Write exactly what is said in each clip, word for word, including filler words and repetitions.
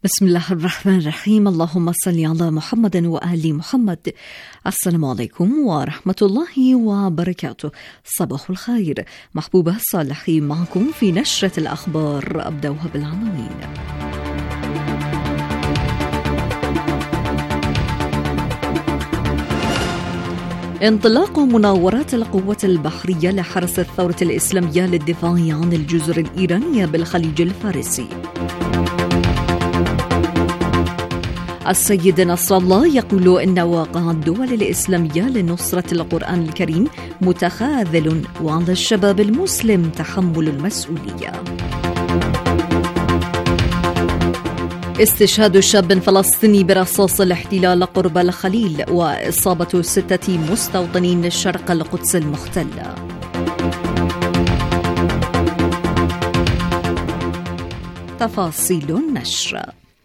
بسم الله الرحمن الرحيم. اللهم صل على محمد وآل محمد. السلام عليكم ورحمة الله وبركاته. صباح الخير. محبوبة صالحي معكم في نشرة الأخبار. أبدأها بالعناوين. انطلاق مناورات القوة البحرية لحرس الثورة الإسلامية للدفاع عن الجزر الإيرانية بالخليج الفارسي. السيد نصر الله يقول إن واقع الدول الإسلامية لنصرة القرآن الكريم متخاذل، وعلى الشباب المسلم تحمل المسؤولية. استشهاد شاب فلسطيني برصاص الاحتلال قرب الخليل، وإصابة ستة مستوطنين شرق القدس المحتلة. تفاصيل النشر.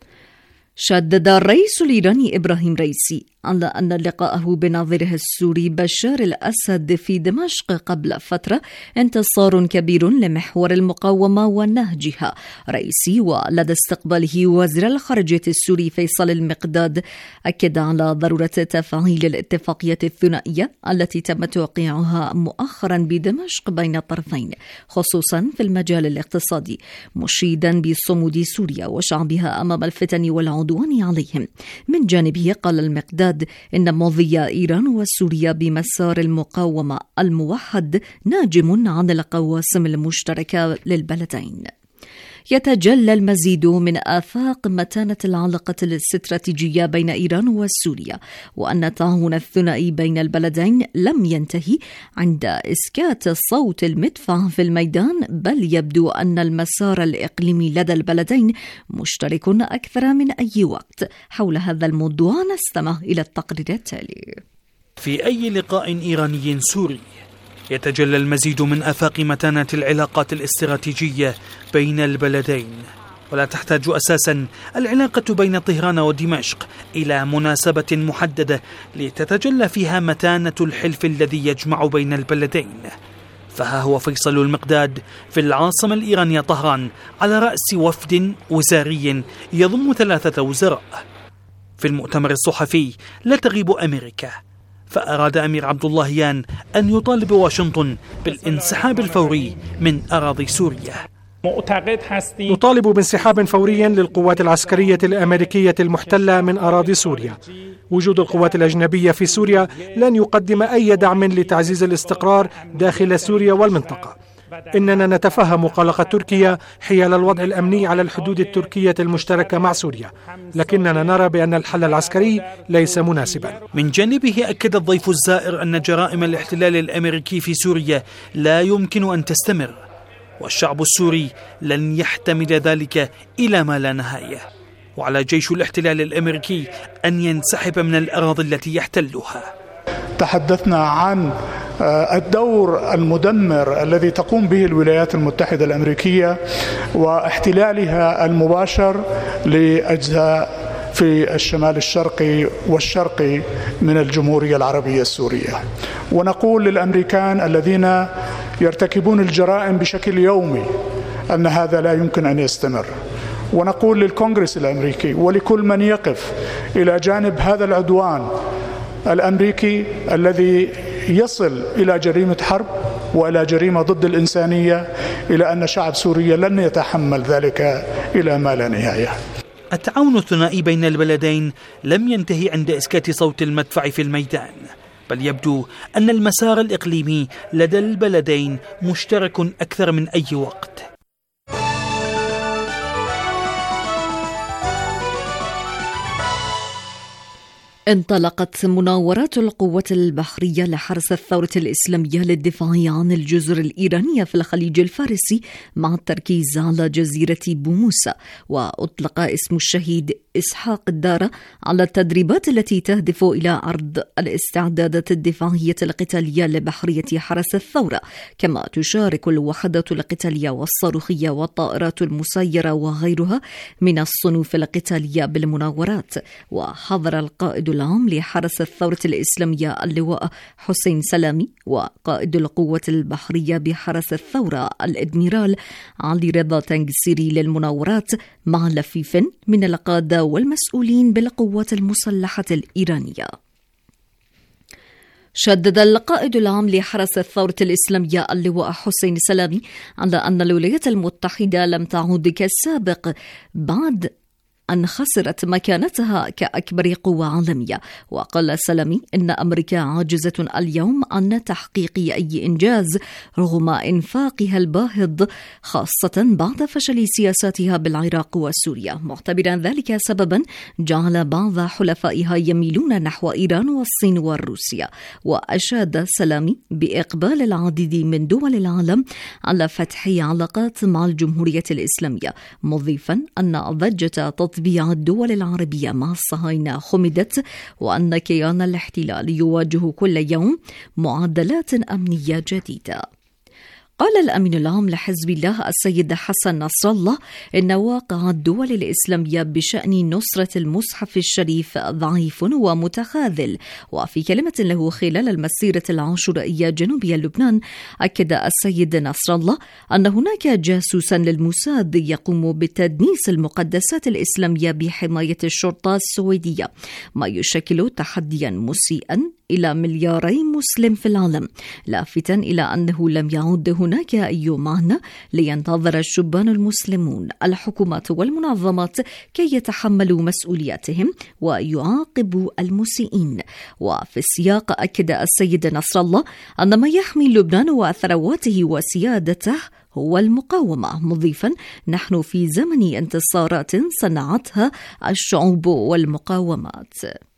شدد الرئيس الإيراني إبراهيم رئيسي على أن لقاءه بنظيره السوري بشار الأسد في دمشق قبل فترة انتصار كبير لمحور المقاومة ونهجها. رئيسي ولدى استقباله وزير الخارجية السوري فيصل المقداد أكد على ضرورة تفعيل الاتفاقية الثنائية التي تم توقيعها مؤخرا بدمشق بين الطرفين، خصوصا في المجال الاقتصادي، مشيدا بصمود سوريا وشعبها أمام الفتن والعدوان عليهم. من جانبه قال المقداد إن ماضي إيران وسوريا بمسار المقاومة الموحد ناجم عن القواسم المشتركة للبلدين. يتجلى المزيد من آفاق متانة العلاقة الاستراتيجية بين إيران وسوريا، وأن التعاون الثنائي بين البلدين لم ينتهي عند إسكات صوت المدفع في الميدان، بل يبدو أن المسار الإقليمي لدى البلدين مشترك أكثر من أي وقت. حول هذا الموضوع نستمع إلى التقرير التالي. في أي لقاء إيراني سوري يتجلى المزيد من آفاق متانة العلاقات الاستراتيجية بين البلدين، ولا تحتاج أساسا العلاقة بين طهران ودمشق إلى مناسبة محددة لتتجلى فيها متانة الحلف الذي يجمع بين البلدين. فها هو فيصل المقداد في العاصمة الإيرانية طهران على رأس وفد وزاري يضم ثلاثة وزراء. في المؤتمر الصحفي لا تغيب أمريكا، فأراد أمير عبد اللهيان أن يطالب واشنطن بالانسحاب الفوري من أراضي سوريا. نطالب بانسحاب فوري للقوات العسكرية الأمريكية المحتلة من أراضي سوريا. وجود القوات الأجنبية في سوريا لن يقدم أي دعم لتعزيز الاستقرار داخل سوريا والمنطقة. إننا نتفهم قلق تركيا حيال الوضع الأمني على الحدود التركية المشتركة مع سوريا، لكننا نرى بأن الحل العسكري ليس مناسبا. من جانبه أكد الضيف الزائر أن جرائم الاحتلال الأمريكي في سوريا لا يمكن أن تستمر، والشعب السوري لن يحتمل ذلك إلى ما لا نهاية، وعلى جيش الاحتلال الأمريكي أن ينسحب من الأراضي التي يحتلها. تحدثنا عن الدور المدمر الذي تقوم به الولايات المتحدة الأمريكية واحتلالها المباشر لأجزاء في الشمال الشرقي والشرقي من الجمهورية العربية السورية. ونقول للأمريكان الذين يرتكبون الجرائم بشكل يومي أن هذا لا يمكن أن يستمر. ونقول للكونغرس الأمريكي ولكل من يقف إلى جانب هذا العدوان الأمريكي الذي يصل إلى جريمة حرب وإلى جريمة ضد الإنسانية، إلى أن شعب سوريا لن يتحمل ذلك إلى ما لا نهاية. التعاون الثنائي بين البلدين لم ينتهي عند إسكات صوت المدفع في الميدان، بل يبدو أن المسار الإقليمي لدى البلدين مشترك أكثر من أي وقت. انطلقت مناورات القوة البحرية لحرس الثورة الإسلامية للدفاع عن الجزر الإيرانية في الخليج الفارسي مع التركيز على جزيرة بوموسا، وأطلق اسم الشهيد إسحاق الدارة على التدريبات التي تهدف إلى عرض الاستعدادات الدفاعية القتالية لبحرية حرس الثورة، كما تشارك الوحدات القتالية والصاروخية والطائرات المسيرة وغيرها من الصنوف القتالية بالمناورات. وحضر القائد العام لحرس الثورة الإسلامية اللواء حسين سلامي وقائد القوة البحرية بحرس الثورة الإدميرال علي رضا تنجسيري للمناورات مع لفيف من القادة والمسؤولين بالقوات المسلحة الإيرانية. شدد القائد العام لحرس الثورة الإسلامية اللواء حسين سلامي على أن الولايات المتحدة لم تعود كالسابق بعد أن خسرت مكانتها كأكبر قوة عالمية. وقال سلامي إن أمريكا عاجزة اليوم عن تحقيق أي إنجاز رغم إنفاقها الباهظ، خاصة بعد فشل سياساتها بالعراق وسوريا، معتبرا ذلك سببا جعل بعض حلفائها يميلون نحو إيران والصين وروسيا. وأشاد سلامي بإقبال العديد من دول العالم على فتح علاقات مع الجمهورية الإسلامية، مضيفا أن ضجة تطبيق الدول العربية مع الصهاينة خمدت، وأن كيان الاحتلال يواجه كل يوم معدلات أمنية جديدة. قال الأمين العام لحزب الله السيد حسن نصر الله إن واقع الدول الإسلامية بشأن نصرة المصحف الشريف ضعيف ومتخاذل. وفي كلمة له خلال المسيرة العاشورائية جنوبية لبنان، أكد السيد نصر الله أن هناك جاسوسا للموساد يقوم بتدنيس المقدسات الإسلامية بحماية الشرطة السويدية، ما يشكل تحديا مسيئا إلى ملياري مسلم في العالم، لافتاً إلى أنه لم يعد هناك أي معنى لينتظر الشبان المسلمون الحكومات والمنظمات كي يتحملوا مسؤولياتهم ويعاقبوا المسيئين. وفي السياق أكد السيد نصر الله أن ما يحمي لبنان وثرواته وسيادته هو المقاومة، مضيفا نحن في زمن انتصارات صنعتها الشعوب والمقاومات.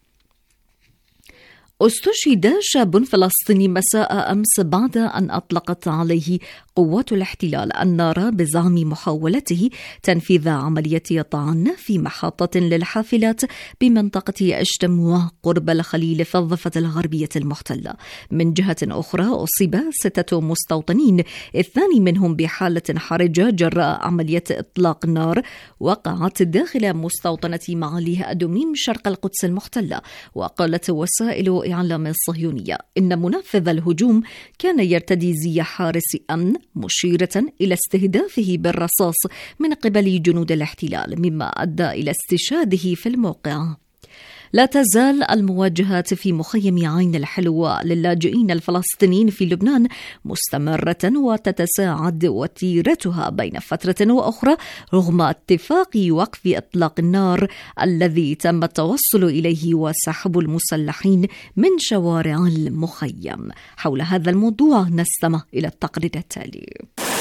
استشهد شاب فلسطيني مساء أمس بعد أن أطلقت عليه قوات الاحتلال النار بزعم محاولته تنفيذ عملية طعن في محطة للحافلات بمنطقة أشتموع قرب الخليل في الضفة الغربية المحتلة. من جهة أخرى أصيب ستة مستوطنين، اثنان منهم بحالة حرجة جراء عملية إطلاق نار وقعت داخل مستوطنة معاليه أدوميم شرق القدس المحتلة. وقالت وسائل إعلام الصهيونية إن منفذ الهجوم كان يرتدي زي حارس أمن، مشيرة إلى استهدافه بالرصاص من قبل جنود الاحتلال، مما أدى إلى استشهاده في الموقع. لا تزال المواجهات في مخيم عين الحلوة للاجئين الفلسطينيين في لبنان مستمرة وتتساعد وتيرتها بين فترة وأخرى رغم اتفاق وقف إطلاق النار الذي تم التوصل إليه وسحب المسلحين من شوارع المخيم. حول هذا الموضوع نستمع إلى التقرير التالي.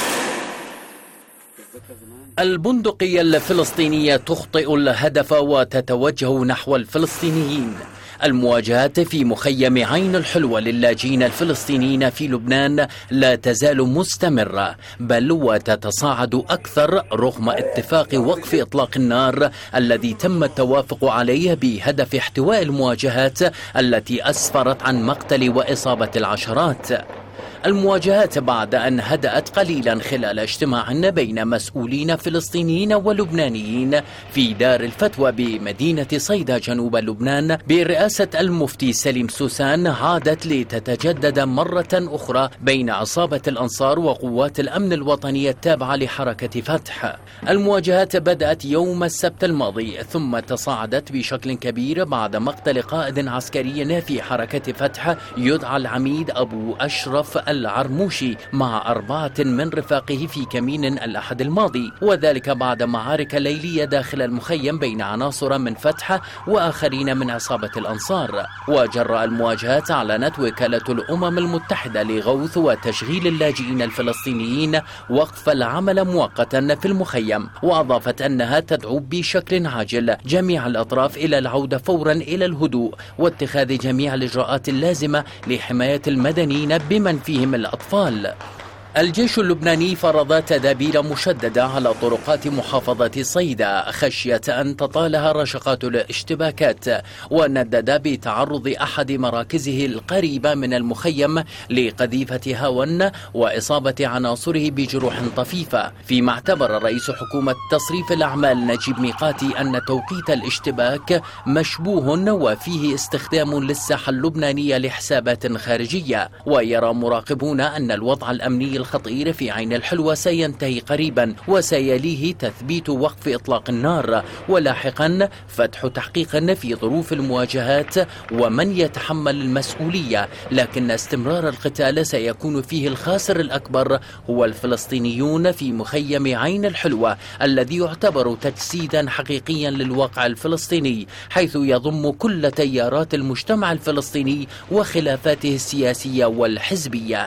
البندقية الفلسطينية تخطئ الهدف وتتوجه نحو الفلسطينيين. المواجهات في مخيم عين الحلوة للاجئين الفلسطينيين في لبنان لا تزال مستمرة، بل وتتصاعد أكثر رغم اتفاق وقف إطلاق النار الذي تم التوافق عليه بهدف احتواء المواجهات التي أسفرت عن مقتل وإصابة العشرات. المواجهات بعد أن هدأت قليلا خلال اجتماع بين مسؤولين فلسطينيين ولبنانيين في دار الفتوى بمدينة صيدا جنوب لبنان برئاسة المفتي سليم سوسان، عادت لتتجدد مرة أخرى بين عصابة الأنصار وقوات الأمن الوطني التابعة لحركة فتح. المواجهات بدأت يوم السبت الماضي ثم تصاعدت بشكل كبير بعد مقتل قائد عسكري في حركة فتح يدعى العميد أبو أشرف العرموشي مع أربعة من رفاقه في كمين الأحد الماضي، وذلك بعد معارك ليلية داخل المخيم بين عناصر من فتح وآخرين من عصابة الأنصار. وجراء المواجهات أعلنت وكالة الأمم المتحدة لغوث وتشغيل اللاجئين الفلسطينيين وقف العمل مؤقتا في المخيم، وأضافت أنها تدعو بشكل عاجل جميع الأطراف إلى العودة فورا إلى الهدوء واتخاذ جميع الإجراءات اللازمة لحماية المدنيين بمن فيهم الأطفال. الجيش اللبناني فرض تدابير مشددة على طرقات محافظة صيدا خشية أن تطالها رشقات الاشتباكات، وندد بتعرض أحد مراكزه القريبة من المخيم لقذيفة هاون وإصابة عناصره بجروح طفيفة، فيما اعتبر رئيس حكومة تصريف الأعمال نجيب ميقاتي أن توقيت الاشتباك مشبوه وفيه استخدام للساحة اللبنانية لحسابات خارجية. ويرى مراقبون أن الوضع الأمني الخطير في عين الحلوة سينتهي قريبا، وسيليه تثبيت وقف إطلاق النار، ولاحقا فتح تحقيق في ظروف المواجهات ومن يتحمل المسؤولية، لكن استمرار القتال سيكون فيه الخاسر الأكبر هو الفلسطينيون في مخيم عين الحلوة الذي يعتبر تجسيدا حقيقيا للواقع الفلسطيني، حيث يضم كل تيارات المجتمع الفلسطيني وخلافاته السياسية والحزبية.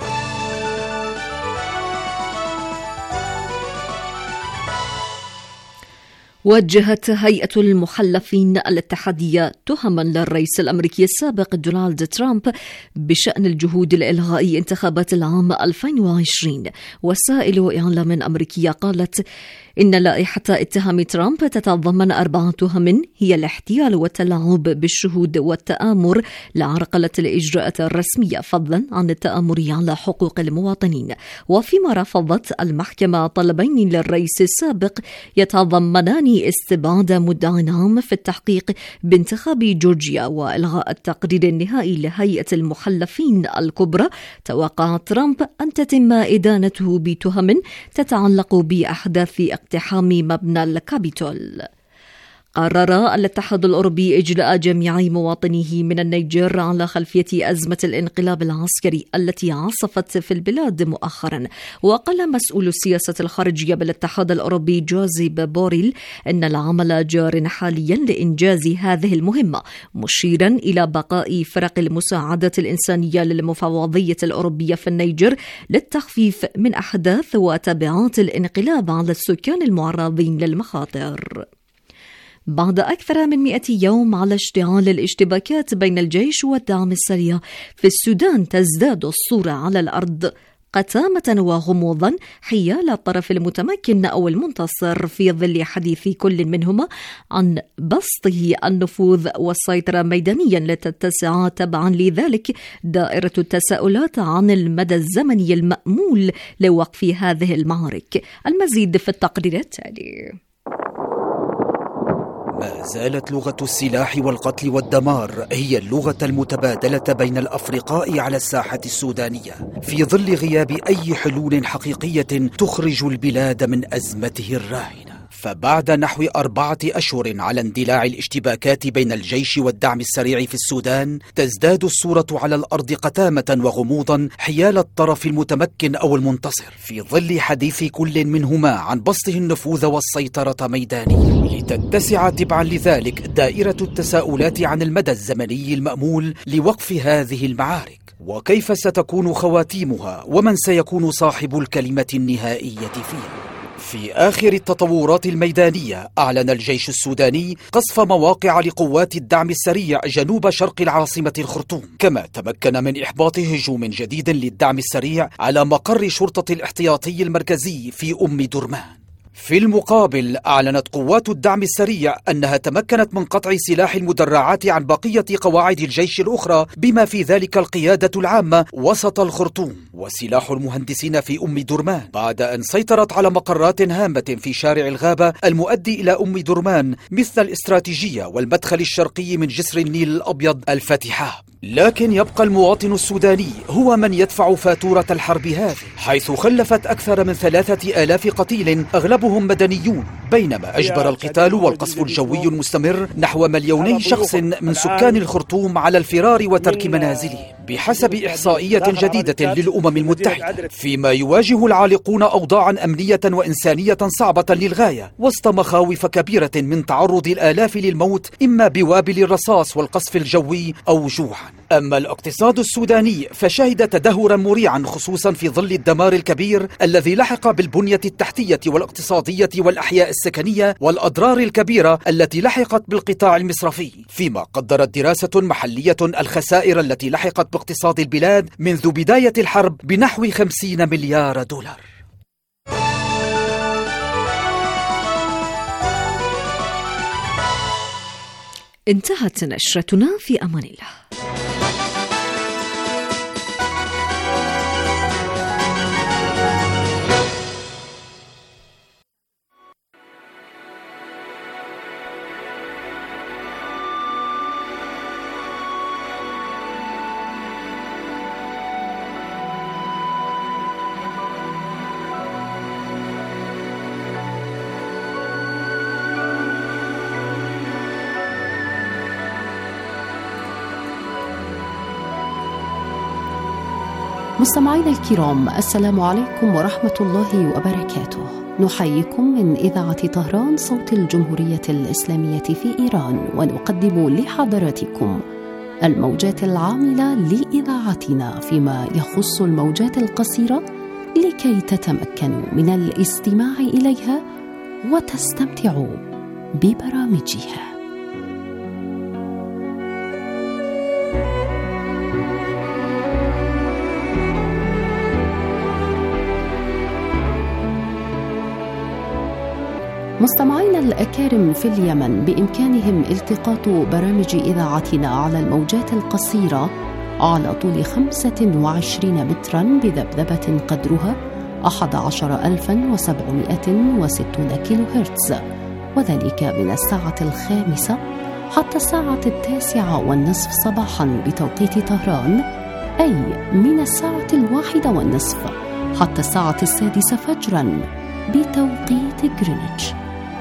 وجهت هيئة المحلفين الاتحادية تهما للرئيس الأمريكي السابق دونالد ترامب بشأن الجهود لإلغاء انتخابات العام ألفين وعشرين. وسائل إعلام أمريكية قالت إن لائحة اتهام ترامب تتضمن أربع تهم هي الاحتيال والتلاعب بالشهود والتآمر لعرقلة الإجراءات الرسمية، فضلا عن التآمر على حقوق المواطنين. وفيما رفضت المحكمة طلبين للرئيس السابق يتضمنان استبعاد مدعي عام في التحقيق بانتخاب جورجيا وإلغاء التقرير النهائي لهيئة المحلفين الكبرى. توقع ترامب أن تتم إدانته بتهم تتعلق بأحداث اقتحام مبنى الكابيتول. قرر الاتحاد الأوروبي إجلاء جميع مواطنيه من النيجر على خلفية أزمة الانقلاب العسكري التي عصفت في البلاد مؤخرا. وقال مسؤول السياسة الخارجية بالاتحاد الأوروبي جوزيب بوريل أن العمل جار حاليا لإنجاز هذه المهمة، مشيرا إلى بقاء فرق المساعدة الإنسانية للمفوضية الأوروبية في النيجر للتخفيف من أحداث وتبعات الانقلاب على السكان المعرضين للمخاطر. بعد أكثر من مئة يوم على اشتعال الاشتباكات بين الجيش والدعم السريع في السودان، تزداد الصورة على الأرض قتامة وغموضا حيال الطرف المتمكن أو المنتصر، في ظل حديث كل منهما عن بسطه النفوذ والسيطرة ميدانيا، لتتسع تبعا لذلك دائرة التساؤلات عن المدى الزمني المأمول لوقف هذه المعارك. المزيد في التقرير التالي. ما زالت لغة السلاح والقتل والدمار هي اللغة المتبادلة بين الأفرقاء على الساحة السودانية، في ظل غياب أي حلول حقيقية تخرج البلاد من أزمته الراهنة. فبعد نحو أربعة أشهر على اندلاع الاشتباكات بين الجيش والدعم السريع في السودان، تزداد الصورة على الأرض قتامة وغموضا حيال الطرف المتمكن أو المنتصر، في ظل حديث كل منهما عن بسطه النفوذ والسيطرة ميدانيا، لتتسع تبعا لذلك دائرة التساؤلات عن المدى الزمني المأمول لوقف هذه المعارك، وكيف ستكون خواتيمها، ومن سيكون صاحب الكلمة النهائية فيها. في آخر التطورات الميدانية، أعلن الجيش السوداني قصف مواقع لقوات الدعم السريع جنوب شرق العاصمة الخرطوم، كما تمكن من إحباط هجوم جديد للدعم السريع على مقر شرطة الاحتياطي المركزي في أم درمان. في المقابل، أعلنت قوات الدعم السريع أنها تمكنت من قطع سلاح المدرعات عن بقية قواعد الجيش الأخرى، بما في ذلك القيادة العامة وسط الخرطوم وسلاح المهندسين في أم درمان، بعد أن سيطرت على مقرات هامة في شارع الغابة المؤدي إلى أم درمان، مثل الاستراتيجية والمدخل الشرقي من جسر النيل الأبيض الفتحاب. لكن يبقى المواطن السوداني هو من يدفع فاتورة الحرب هذه، حيث خلفت أكثر من ثلاثة آلاف قتيل أغلبهم مدنيون، بينما أجبر القتال والقصف الجوي المستمر نحو مليوني شخص من سكان الخرطوم على الفرار وترك منازلهم، بحسب إحصائية جديدة للأمم المتحدة، فيما يواجه العالقون أوضاعا أمنية وإنسانية صعبة للغاية، وسط مخاوف كبيرة من تعرض الآلاف للموت، إما بوابل الرصاص والقصف الجوي أو جوعا. أما الاقتصاد السوداني فشهد تدهورا مريعا، خصوصا في ظل الدمار الكبير الذي لحق بالبنية التحتية والاقتصادية والأحياء السكنية والأضرار الكبيرة التي لحقت بالقطاع المصرفي، فيما قدرت دراسة محلية الخسائر التي لحقت باقتصاد البلاد منذ بداية الحرب بنحو خمسين مليار دولار. انتهت نشرتنا، في أمان الله. مستمعينا الكرام، السلام عليكم ورحمة الله وبركاته. نحييكم من إذاعة طهران صوت الجمهورية الإسلامية في إيران، ونقدم لحضراتكم الموجات العاملة لإذاعتنا فيما يخص الموجات القصيرة، لكي تتمكنوا من الاستماع إليها وتستمتعوا ببرامجها. مستمعينا الأكارم في اليمن، بإمكانهم التقاط برامج إذاعتنا على الموجات القصيرة على طول خمسة وعشرين مترا بذبذبة قدرها أحد عشر ألفا وسبعمائة وستون كيلو هرتز، وذلك من الساعة الخامسة حتى الساعة التاسعة والنصف صباحا بتوقيت طهران، أي من الساعة الواحدة والنصف حتى الساعة السادسة فجرا بتوقيت غرينتش.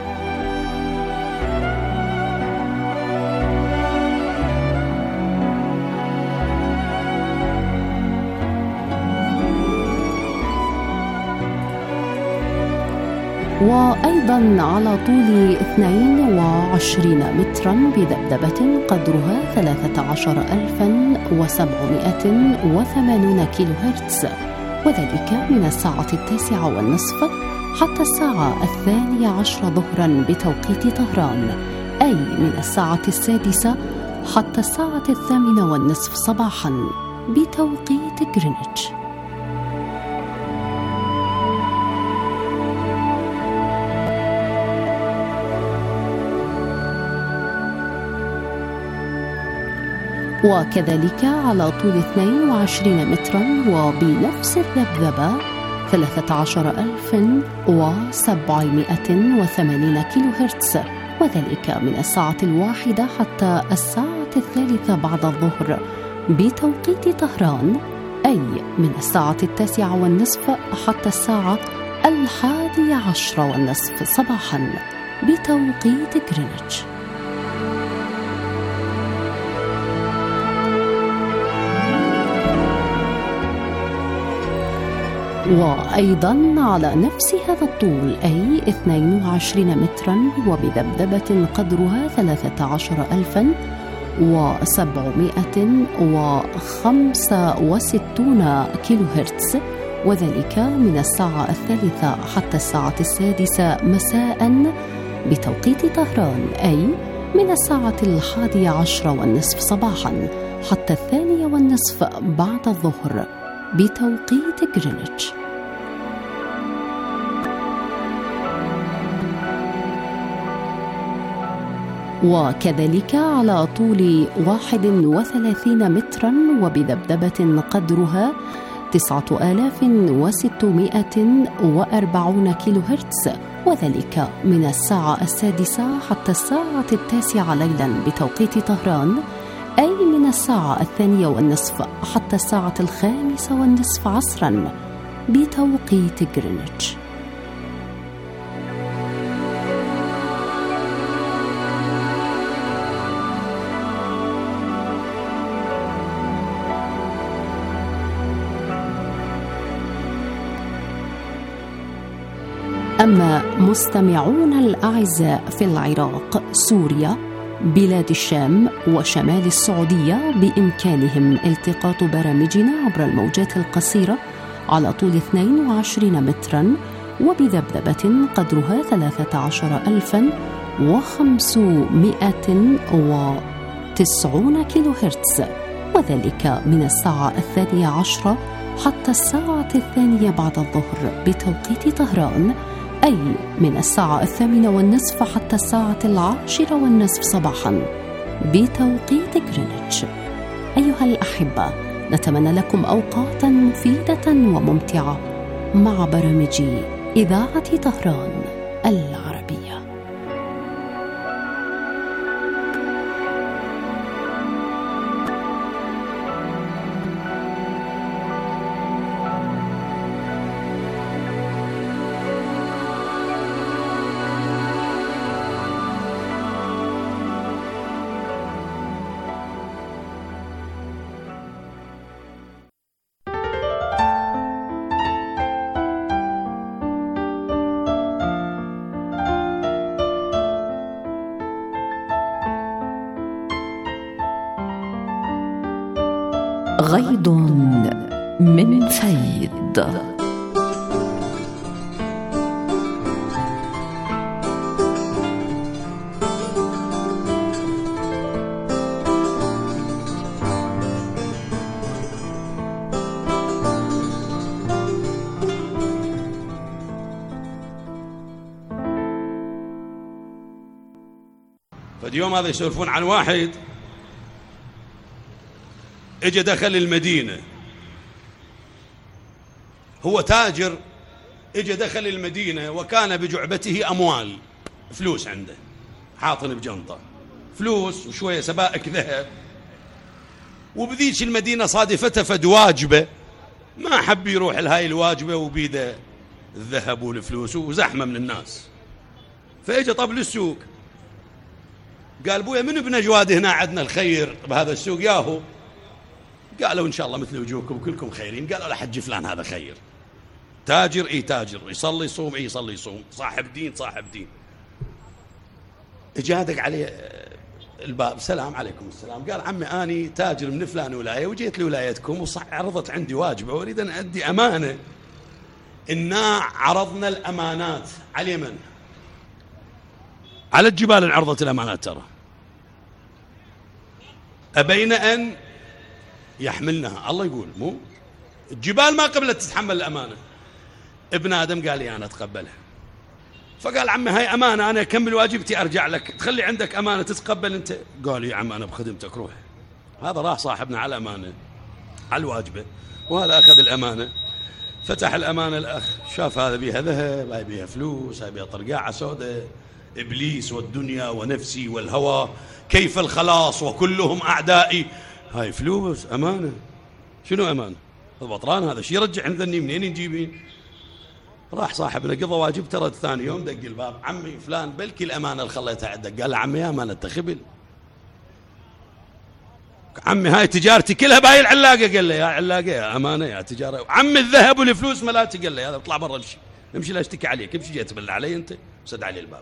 وأيضا على طول اثنين وعشرين مترا بذبذبة قدرها ثلاثة عشر ألفا وسبعمائة وثمانين كيلو هرتز، وذلك من الساعة التاسعة والنصف حتى الساعة الثانية عشر ظهرا بتوقيت طهران، أي من الساعة السادسة حتى الساعة الثامنة والنصف صباحا بتوقيت غرينتش. وكذلك على طول اثنين وعشرين مترا وبنفس الذبذبة ثلاثة عشر ألفا وسبعمائة وثمانين كيلو هرتز، وذلك من الساعة الواحدة حتى الساعة الثالثة بعد الظهر بتوقيت طهران، أي من الساعة التاسعة والنصف حتى الساعة الحادية عشر والنصف صباحا بتوقيت غرينتش. وأيضا على نفس هذا الطول، أي اثنين وعشرين مترا وبذبذبة قدرها ثلاثة عشر ألفا وسبعمائة وخمسة وستون كيلو هرتز، وذلك من الساعة الثالثة حتى الساعة السادسة مساء بتوقيت طهران، أي من الساعة الحادية عشر والنصف صباحا حتى الثانية والنصف بعد الظهر بتوقيت غرينتش. وكذلك على طول واحد وثلاثين مترا وبذبذبة قدرها تسعة آلاف وستمائة وأربعين كيلو هرتز، وذلك من الساعة السادسة حتى الساعة التاسعة ليلا بتوقيت طهران، أي من الساعة الثانية والنصف حتى الساعة الخامسة والنصف عصرا بتوقيت غرينتش. أما مستمعون الأعزاء في العراق، سوريا بلاد الشام وشمال السعودية بإمكانهم التقاط برامجنا عبر الموجات القصيرة على طول اثنين وعشرين متراً وبذبذبة قدرها ثلاثة عشر ألفاً وخمسمائة وتسعون كيلو هرتز، وذلك من الساعة الثانية عشرة حتى الساعة الثانية بعد الظهر بتوقيت طهران، أي من الساعة الثامنة والنصف حتى الساعة العاشرة والنصف صباحاً بتوقيت غرينتش. أيها الأحبة، نتمنى لكم أوقاتاً مفيدة وممتعة مع برامج إذاعة طهران العربية. غيض من فيض. فاليوم هذا يسولفون عن واحد اجى دخل المدينة، هو تاجر، اجى دخل المدينة وكان بجعبته أموال، فلوس عنده حاطن بجنطة، فلوس وشوية سبائك ذهب. وبذيش المدينة صادفته فد واجبة، ما حب يروح لهاي الواجبة وبيده الذهب والفلوس وزحمة من الناس، فاجى طب للسوق قال بويا من ابن جواد هنا عندنا الخير بهذا السوق ياهو؟ قالوا إن شاء الله مثل وجوهكم كلكم خيرين. قالوا لا حج فلان هذا خير، تاجر إيه تاجر، يصلي يصوم إيه يصلي يصوم، صاحب دين صاحب دين. اجادك عليه الباب، سلام عليكم السلام. قال عمي أني تاجر من فلان ولاية وجيت لولايتكم وعرضت عندي واجبة وأريد أن أدي أمانة. إنا عرضنا الأمانات على اليمن، على الجبال انعرضت الأمانات، ترى أبين أن يحملنها. الله يقول مو الجبال ما قبلت تتحمل الأمانة. ابن آدم قال لي أنا أتقبلها. فقال عمي هاي أمانة، أنا أكمل واجبتي أرجع لك، تخلي عندك أمانة تتقبل أنت؟ قال يا عم أنا بخدمتك روح. هذا راح صاحبنا على الأمانة على الواجبة، وهذا أخذ الأمانة، فتح الأمانة الأخ شاف هذا بيها ذهب، هاي بيها فلوس، هاي بيها طرقاعة سوداء، إبليس والدنيا ونفسي والهوى، كيف الخلاص وكلهم أعدائي. هاي فلوس أمانة، شنو أمانة؟ البطران هذا شي يرجع عندني منين نجيبين؟ راح صاحبنا قضى واجب، ترى ثاني يوم دق الباب، عمي فلان بلكي الأمانة اللي خليتها عندك. قال له عمي يا أمانة تخبل، عمي هاي تجارتي كلها بهاي العلاقة. قال له يا علاقة يا أمانة يا تجارة، عمي الذهب والفلوس ملاتي. قال له هذا اطلع برا امشي امشي لا اشتكي عليك، امشي جاي تبلع علي انت. سد علي الباب.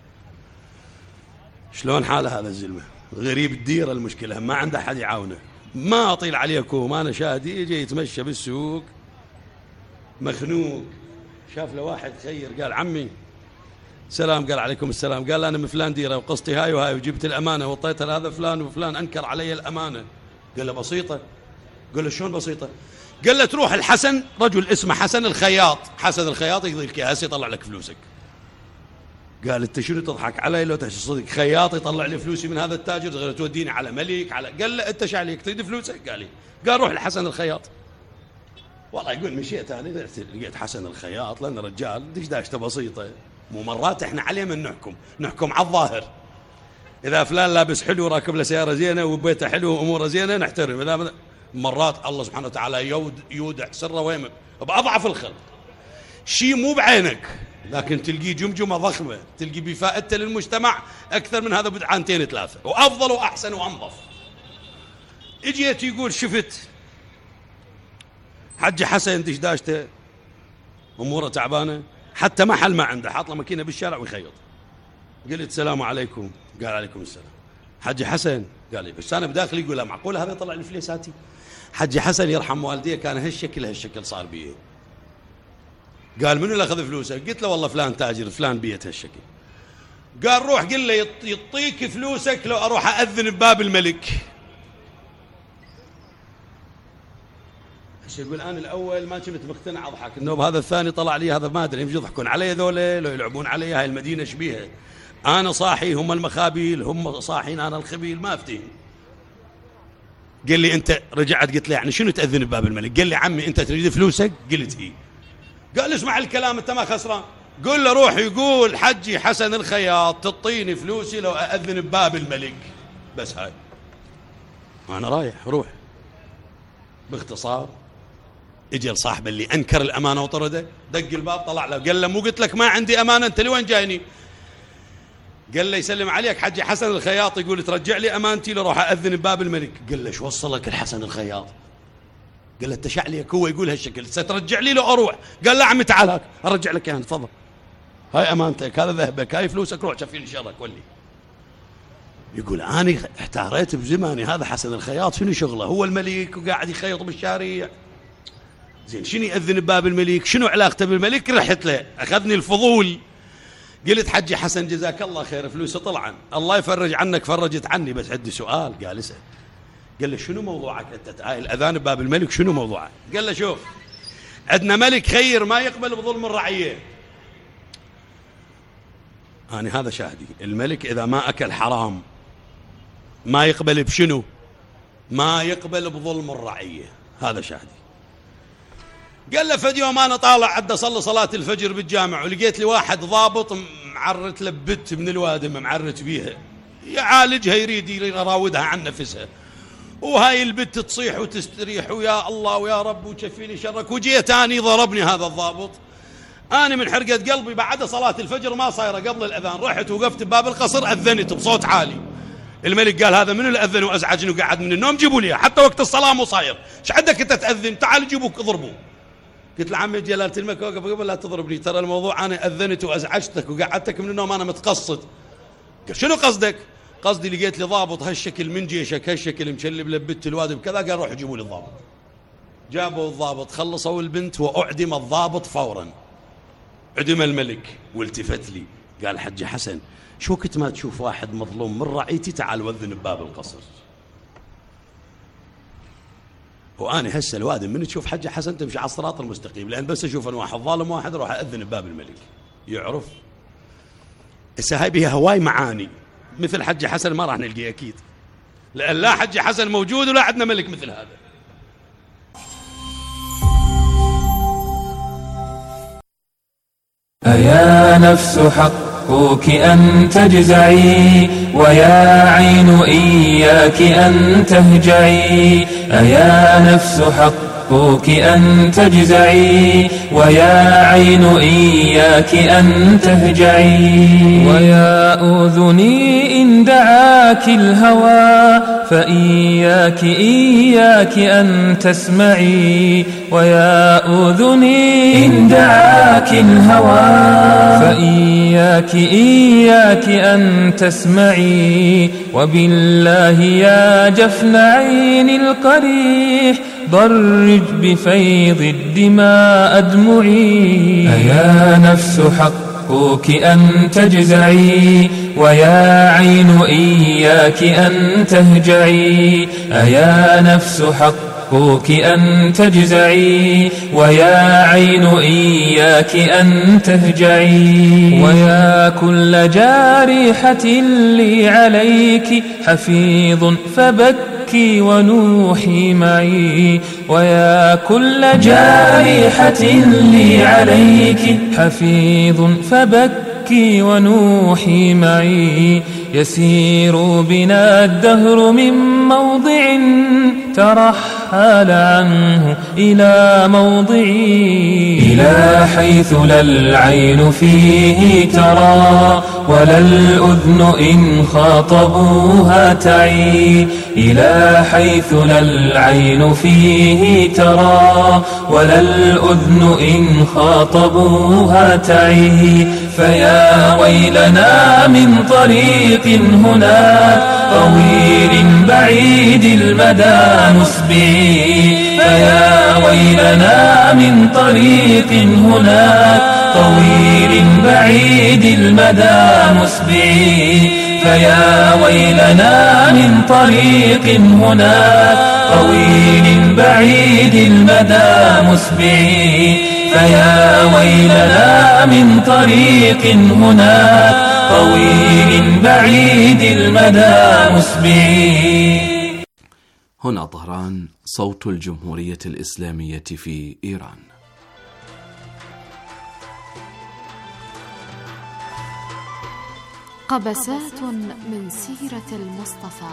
شلون حاله هذا الزلمة؟ غريب الديرة، المشكلة ما عنده أحد يعاونه. ما أطيل عليكم أنا شادي، يجي يتمشى بالسوق مخنوق، شاف له واحد خير قال عمي سلام. قال عليكم السلام. قال أنا من فلان ديرة وقصتي هاي وهاي وجبت الأمانة وطيتها لهذا فلان وفلان أنكر علي الأمانة. قال له بسيطة. قال له شلون بسيطة؟ قال له تروح الحسن، رجل اسمه حسن الخياط، حسن الخياط يقضي لك هسه يطلع لك فلوسك. قال انت شنو تضحك علي؟ لو تحس صدق خياط يطلع لي فلوسي من هذا التاجر غير توديني على ملك على. قال له انت ايش عليك تريد فلوسك؟ قال لي. قال روح لحسن الخياط. والله يقول مشيت انا لقيت حسن الخياط، لان رجال دشداشته بسيطه، مو مرات احنا عليه من نحكم نحكم على الظاهر. اذا فلان لابس حلو راكب له سياره زينه وبيته حلو واموره زينه نحترم، اذا مرات الله سبحانه وتعالى يود يودع سره ويمك باضعف الخلق، شيء مو بعينك لكن تلقيه جمجمة ضخمة، تلقي بفائدته للمجتمع أكثر من هذا بدعانتين ثلاثة، وأفضل وأحسن وأنظف. اجيت يقول شفت حج حسن دشداشته أموره تعبانة، حتى محل ما عنده، حاط له ماكينة بالشارع ويخيط. قلت السلام عليكم. قال عليكم السلام. حجي حسن. قال لي بس أنا بداخلي يقول لا معقول هذا يطلع لي فليساتي. حجي حسن يرحم والديه كان هالشكل هالشكل صار بيه. قال منو اللي أخذ فلوسه؟ قلت له والله فلان تاجر فلان بيت هالشكل. قال روح قل له يعطيك فلوسك لو أروح أذن بباب الملك. يقول أنا الأول ما كنت مقتنع أضحك النوب، هذا الثاني طلع لي هذا ما أدري يمكن يضحكون علي ذولا لو يلعبون علي هاي المدينة شبيها. أنا صاحي هم المخابيل هم صاحين أنا الخبيل ما أفتهم. قال لي أنت رجعت قلت له يعني شنو تأذن بباب الملك؟ قال لي عمي أنت تريد فلوسك؟ قلت إيه. قال اسمع الكلام أنت ما خسران. قل له روح يقول حجي حسن الخياط تعطيني فلوسي لو أذن بباب الملك. بس هاي أنا رايح روح. باختصار اجى صاحبه اللي انكر الامانه وطرده دق الباب طلع له قال له مو قلت لك ما عندي امانه انت لوين جايني؟ قال له يسلم عليك حجي حسن الخياط يقول ترجع لي امانتي لو راح اذن بباب الملك. قال له شو وصلك الحسن الخياط؟ قال له انت عليك هو يقول هالشكل سترجع لي لو اروح؟ قال لا عمي تعال هاك ارجع لك اياها تفضل هاي امانتك هذا ذهبك هاي فلوسك روح شفي لي شرك ولي. يقول أنا احتاريت بزماني هذا حسن الخياط شنو شغله؟ هو الملك وقاعد يخيط بالشارع زين شنو يأذن بباب الملك؟ شنو علاقته بالملك؟ رحت له أخذني الفضول. قلت حجي حسن جزاك الله خير فلوسه طلعا الله يفرج عنك فرجت عني بس عندي سؤال. قال اسأل. قال له شنو موضوعك أنت هاي الأذان بباب الملك شنو موضوعك؟ قال له شوف عندنا ملك خير ما يقبل بظلم الرعية. أنا هذا شاهدي الملك إذا ما أكل حرام ما يقبل بشنو؟ ما يقبل بظلم الرعية. هذا شاهدي. قال له فدي يوم أنا طالع عد أصلي صلاة الفجر بالجامع ولقيت لي واحد ضابط معرت لبت من الوادم معرت بيها يعالجها يريد يراودها عن نفسها وهاي البت تصيح وتستريح ويا الله ويا رب وشفيني شرك. وجيت أني ضربني هذا الضابط. أنا من حرقة قلبي بعد صلاة الفجر ما صايرة قبل الأذان رحت وقفت بباب القصر أذنت بصوت عالي. الملك قال هذا من اللي أذن وأزعجني وقعد من النوم جيبوا لي حتى وقت الصلاة مو صاير. ايش عندك أنت تأذن؟ تعال جيبوك اضربوا. قلت له عمي جلالة الملك وقف قبل لا تضربني ترى الموضوع أنا أذنت وأزعجتك وقعدتك من النوم أنا متقصد. قال شنو قصدك؟ قصدي لقيت لي ضابط هالشكل من جيشك هالشكل مشلب لبت الوادي بكذا. قال روح جيبوا لي الضابط. جابوا الضابط خلصوا البنت وأعدم الضابط فورا. عدم الملك والتفت لي قال حجي حسن شو كنت ما تشوف واحد مظلوم من رعيتي تعال وذن بباب القصر. وأنا هسه الوادم من تشوف حجي حسن تمشي على الصراط المستقيم لأن بس أشوف أن واحد ظالم واحد أروح أذن بباب الملك يعرف. هسه هاي بها هواي معاني مثل حجي حسن ما راح نلقيه أكيد لأن لا حجي حسن موجود ولا عندنا ملك مثل هذا. أيا نفس حقك أن تجزعي ويا عين إياك أن تهجعي. أيا نفس حقك أن تجزعي ويا عين إياك أن تهجعي. ويا أذني إن دعاك الهوى فإياك إياك أن تسمعي. ويا أذني إن دعاك الهوى فإياك إياك أن تسمعي. وبالله يا جفن عين القريح ضرج بفيض الدماء أدمعي. أيا نفس حقك أن تجزعي ويا عين إياك أن تهجعي. أيا نفس حقك أن تجزعي ويا عين إياك أن تهجعي. ويا كل جارحة لي عليك حفيظ فبكي ونوحي معي. ويا كل جارحة لي عليك حفيظ فبكي ونوحي معي. يسير بنا الدهر من موضع ترحل عنه إلى موضعي. إلى حيث لا العين فيه ترى ولا الأذن إن خاطبوها تعي. إلى حيث لا العين فيه ترى ولا الأذن إن خاطبوها تعي. فيا ويلنا من طريق هناك طويل بعيد المدى مسبعي فيا ويلنا من طريق هناك طويل بعيد المدى مسبعي فيا ويلنا من طريق هناك طويل بعيد المدى مسبعي فيا ويلنا من طريق هناك طويل بعيد المدى مسبعي. هنا طهران، صوت الجمهورية الإسلامية في إيران. قبسات من سيرة المصطفى.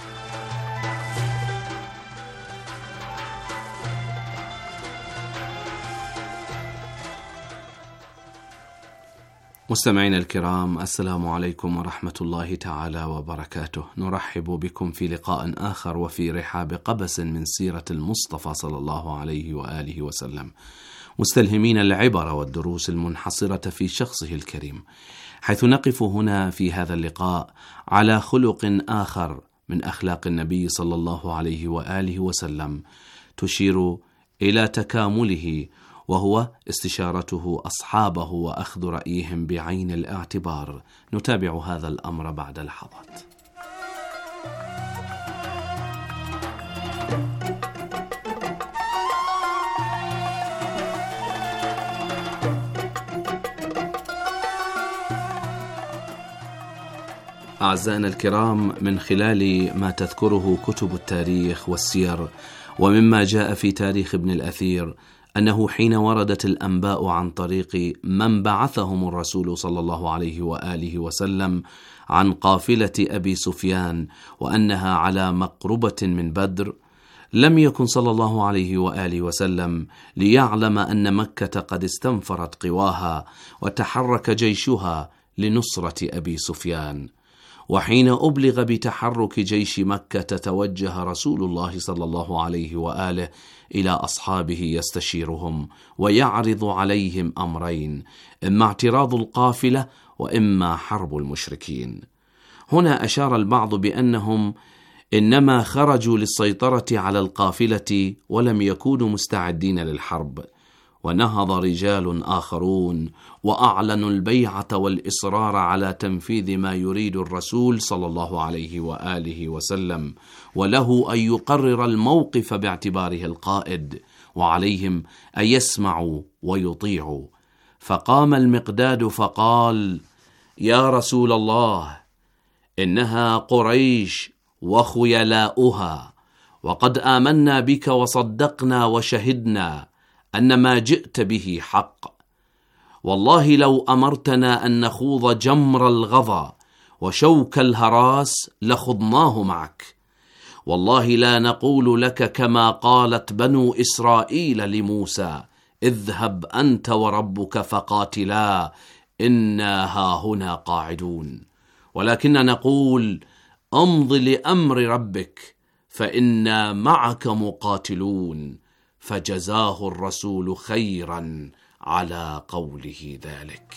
مستمعينا الكرام، السلام عليكم ورحمة الله تعالى وبركاته. نرحب بكم في لقاء آخر وفي رحاب قبس من سيرة المصطفى صلى الله عليه وآله وسلم، مستلهمين العبر والدروس المنحصرة في شخصه الكريم، حيث نقف هنا في هذا اللقاء على خلق آخر من أخلاق النبي صلى الله عليه وآله وسلم تشير إلى تكامله، وهو استشارته أصحابه وأخذ رأيهم بعين الاعتبار. نتابع هذا الأمر بعد لحظات. أعزائنا الكرام، من خلال ما تذكره كتب التاريخ والسير ومما جاء في تاريخ ابن الأثير، أنه حين وردت الأنباء عن طريق من بعثهم الرسول صلى الله عليه وآله وسلم عن قافلة أبي سفيان وأنها على مقربة من بدر، لم يكن صلى الله عليه وآله وسلم ليعلم أن مكة قد استنفرت قواها وتحرك جيشها لنصرة أبي سفيان. وحين أبلغ بتحرك جيش مكة توجه رسول الله صلى الله عليه وآله إلى أصحابه يستشيرهم ويعرض عليهم أمرين: إما اعتراض القافلة وإما حرب المشركين. هنا أشار البعض بأنهم إنما خرجوا للسيطرة على القافلة ولم يكونوا مستعدين للحرب، ونهض رجال آخرون وأعلنوا البيعة والإصرار على تنفيذ ما يريد الرسول صلى الله عليه وآله وسلم، وله أن يقرر الموقف باعتباره القائد، وعليهم أن يسمعوا ويطيعوا. فقام المقداد فقال: يا رسول الله، إنها قريش وخيلاؤها، وقد آمنا بك وصدقنا وشهدنا أن ما جئت به حق، والله لو أمرتنا أن نخوض جمر الغضا وشوك الهراس لخضناه معك، والله لا نقول لك كما قالت بنو إسرائيل لموسى: اذهب أنت وربك فقاتلا إنا هاهنا قاعدون، ولكن نقول: امض لأمر ربك فإنا معك مقاتلون. فجزاه الرسول خيرا على قوله ذلك.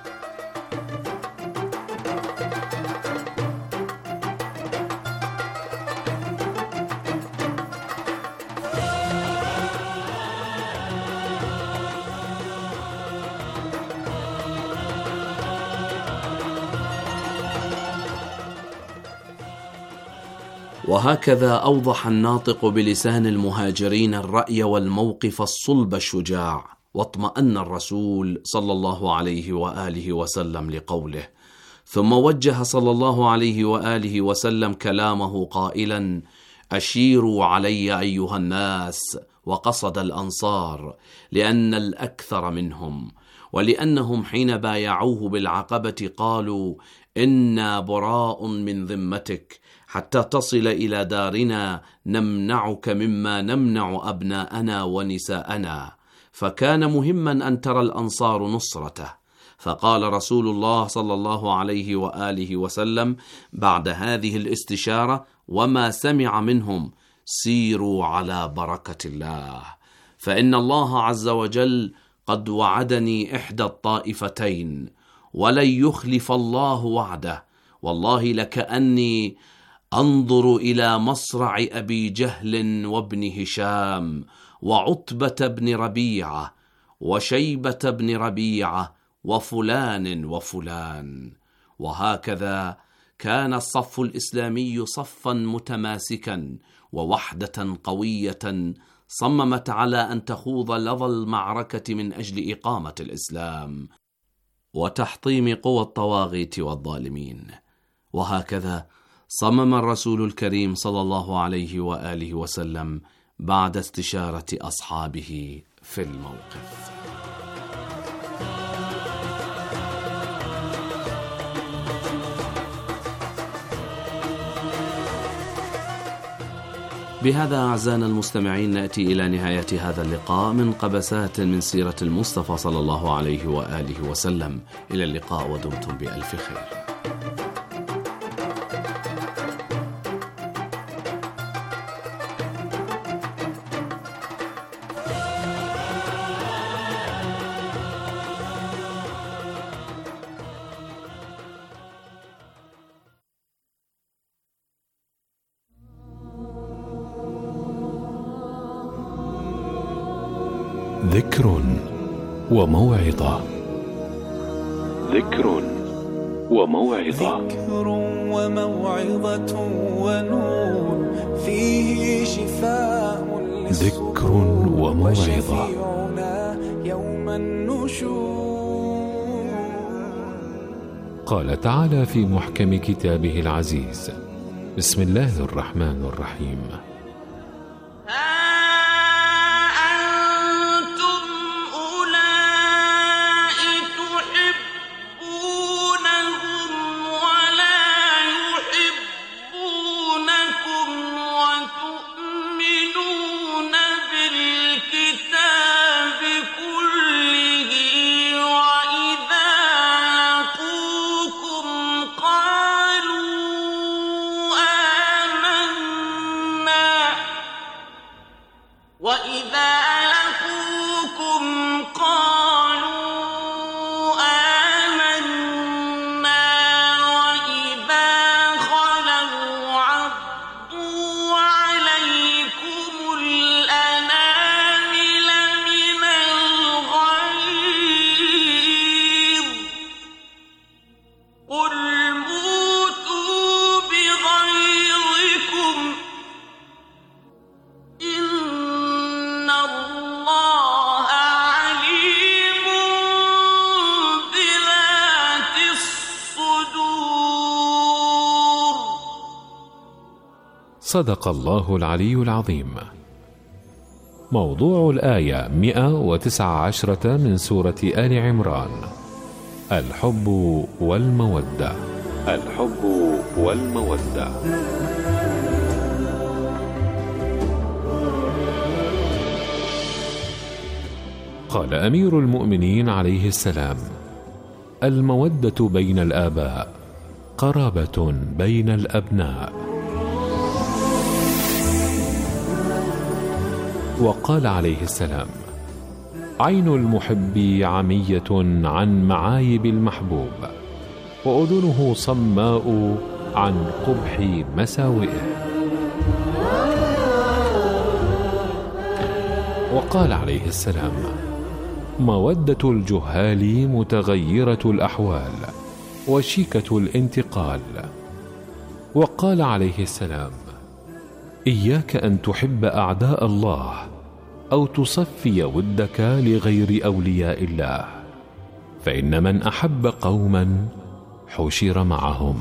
وهكذا أوضح الناطق بلسان المهاجرين الرأي والموقف الصلب الشجاع، واطمأن الرسول صلى الله عليه وآله وسلم لقوله، ثم وجه صلى الله عليه وآله وسلم كلامه قائلا: أشيروا علي أيها الناس، وقصد الأنصار لأن الأكثر منهم، ولأنهم حين بايعوه بالعقبة قالوا: إنا براء من ذمتك حتى تصل إلى دارنا نمنعك مما نمنع أبناءنا ونساءنا. فكان مهما أن ترى الأنصار نصرته. فقال رسول الله صلى الله عليه وآله وسلم بعد هذه الاستشارة وما سمع منهم: سيروا على بركة الله، فإن الله عز وجل قد وعدني إحدى الطائفتين ولن يخلف الله وعده، والله لكأني انظروا إلى مصرع أبي جهل وابن هشام وعتبة بن ربيعة وشيبة بن ربيعة وفلان وفلان. وهكذا كان الصف الإسلامي صفا متماسكا ووحدة قوية صممت على أن تخوض لظى المعركة من أجل إقامة الإسلام وتحطيم قوى الطواغيت والظالمين. وهكذا صمم الرسول الكريم صلى الله عليه وآله وسلم بعد استشارة أصحابه في الموقف. بهذا أعزائنا المستمعين نأتي إلى نهاية هذا اللقاء من قبسات من سيرة المصطفى صلى الله عليه وآله وسلم. إلى اللقاء ودمتم بألف خير. ذكر وموعظة. ذكر وموعظة. ذكر وموعظة ونور فيه شفاء. ذكر وموعظة. يوم النشور. قال تعالى في محكم كتابه العزيز: بسم الله الرحمن الرحيم. صدق الله العلي العظيم. موضوع الآية مئة وتسعة عشرة من سورة آل عمران: الحب والمودة. الحب والمودة. قال أمير المؤمنين عليه السلام: المودة بين الآباء قرابة بين الأبناء. وقال عليه السلام: عين المحب عمية عن معايب المحبوب، وأذنه صماء عن قبح مساوئه. وقال عليه السلام: مودة الجهال متغيرة الأحوال وشيكة الانتقال. وقال عليه السلام: إياك أن تحب أعداء الله أو تصفي ودك لغير أولياء الله، فإن من أحب قوما حشر معهم.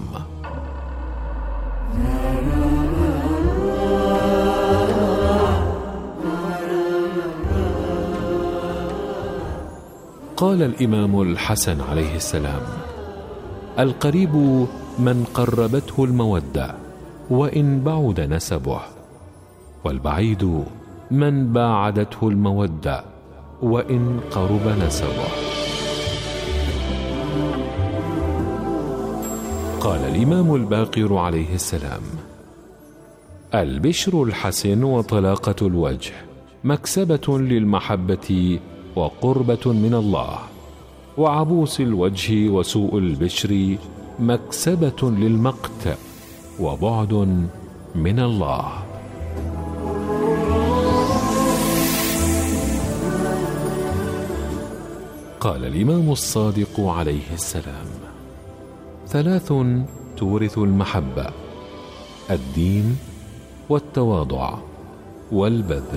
قال الإمام الحسن عليه السلام: القريب من قربته المودة وإن بعد نسبه، والبعيد من باعدته المودة وإن قرب نسبه. قال الإمام الباقر عليه السلام: البشر الحسن وطلاقة الوجه مكسبة للمحبة وقربة من الله، وعبوس الوجه وسوء البشر مكسبة للمقت وبعد من الله. قال الإمام الصادق عليه السلام: ثلاث تورث المحبة: الدين والتواضع والبذل.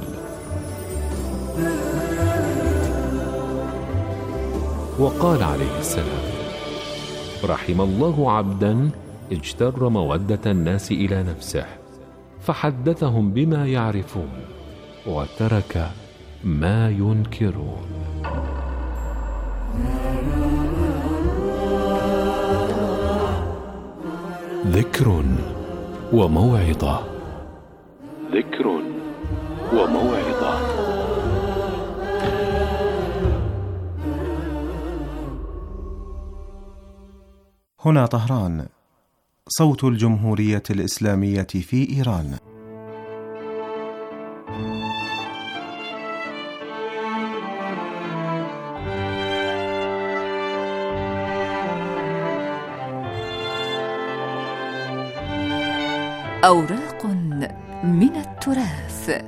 وقال عليه السلام: رحم الله عبدا اجتر مودة الناس إلى نفسه فحدثهم بما يعرفون وترك ما ينكرون. ذكر وموعظة. ذكر وموعظة. هنا طهران، صوت الجمهورية الإسلامية في إيران. أوراق من التراث.